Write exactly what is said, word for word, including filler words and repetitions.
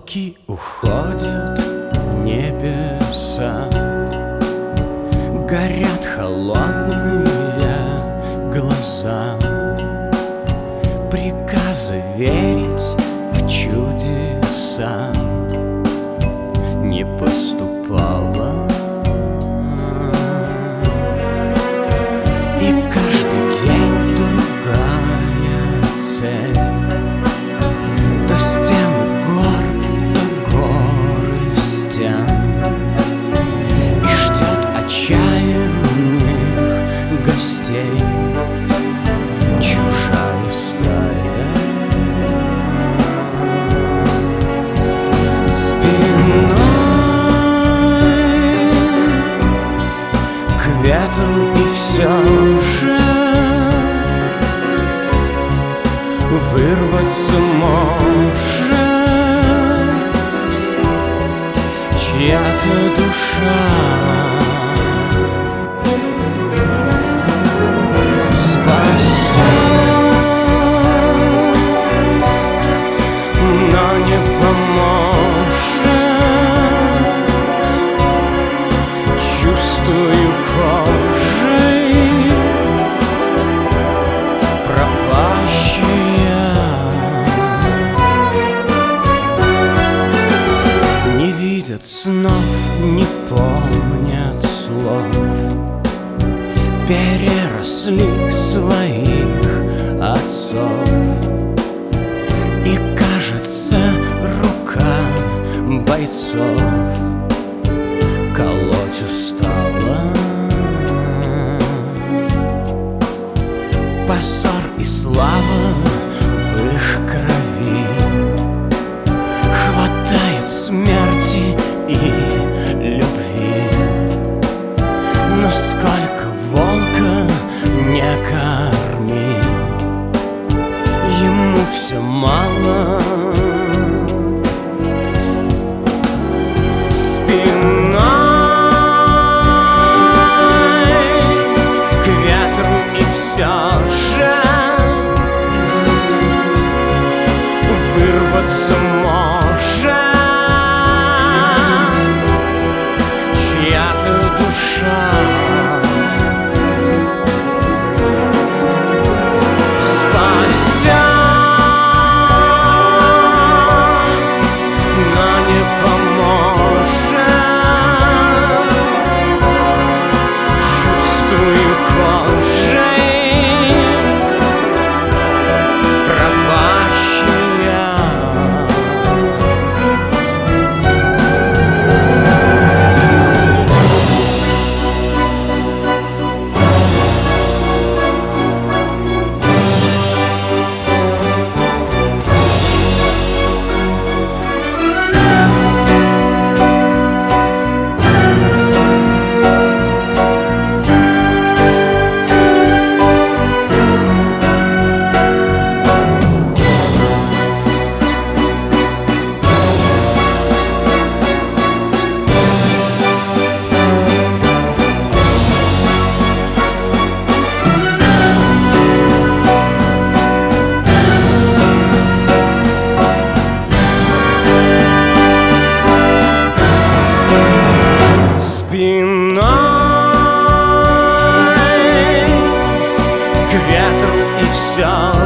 Облаки уходят в небеса, горят холодные глаза. Приказа верить в чудеса не поступало. И каждый день другая цель. То стены гор, то горы стен. И ждет отчаянных гостей чужая стая. Спиной к ветру и все же вырваться может чья-то душа. Спасет, но не поможет. Чувствую кожей пропащая. Не видят снов, не помнят слов, переросли своих отцов. И кажется, рука бойцов колоть устала. Позор и слава в их крови, хватает смерти и любви. Но сколько волка не корми, ему все мало. Спиной к ветру и все же вырваться может чья-то душа. Спасет, но не поможет. Чувствую кожей пропащая. Спиной к ветру и все